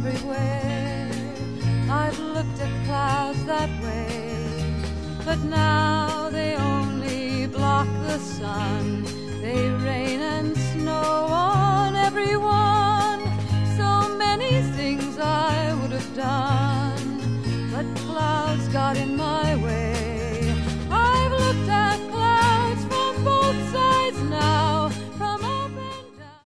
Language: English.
everywhere. I've looked at clouds that way, but now they only block the sun. They rain and snow on everyone. So many things I would have done, but clouds got in my way.